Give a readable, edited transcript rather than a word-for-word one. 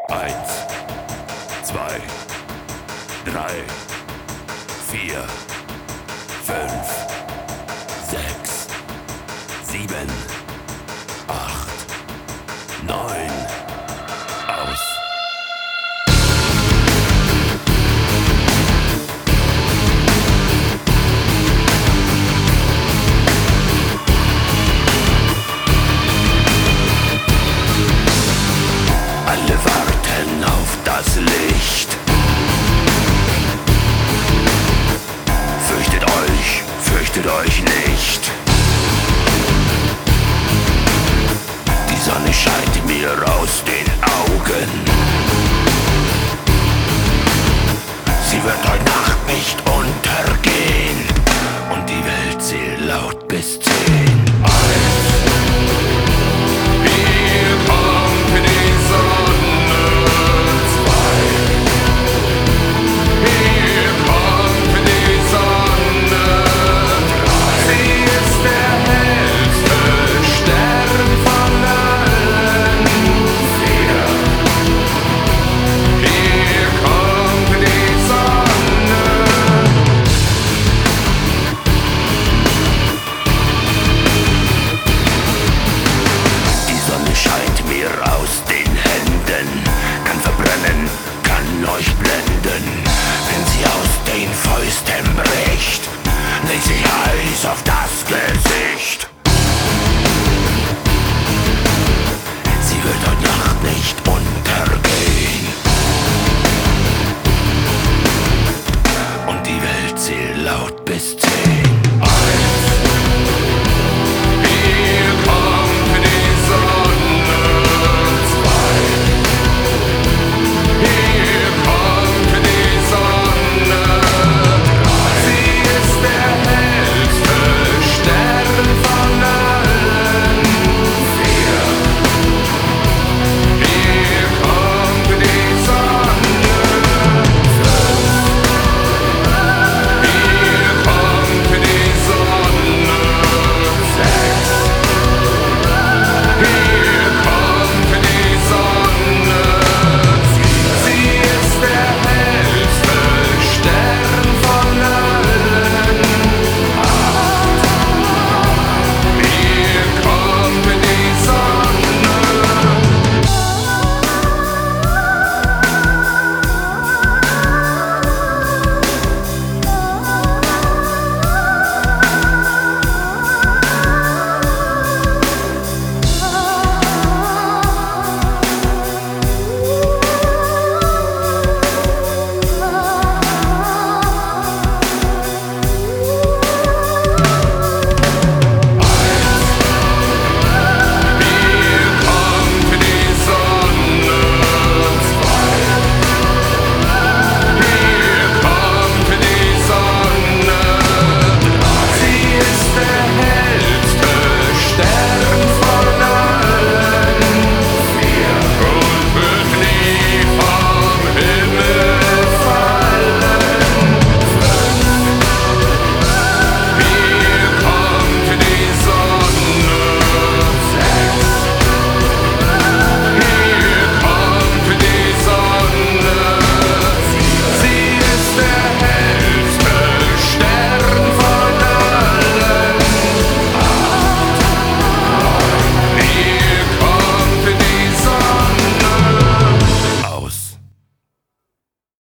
Eins, zwei, drei, vier, fünf, sechs, sieben, acht, neun. Aus. Alle warten auf das Licht. Fürchtet euch nicht. Die Sonne scheint mir aus den Augen. Sie wird heute Nacht nicht untergehen. Und die Welt zählt laut bis 10. Hier kommt die Sonne. 2. Hier kommt die Sonne. 3. Sie ist der hellste Stern von allen. 4. Hier kommt die Sonne. Die Sonne scheint mir aus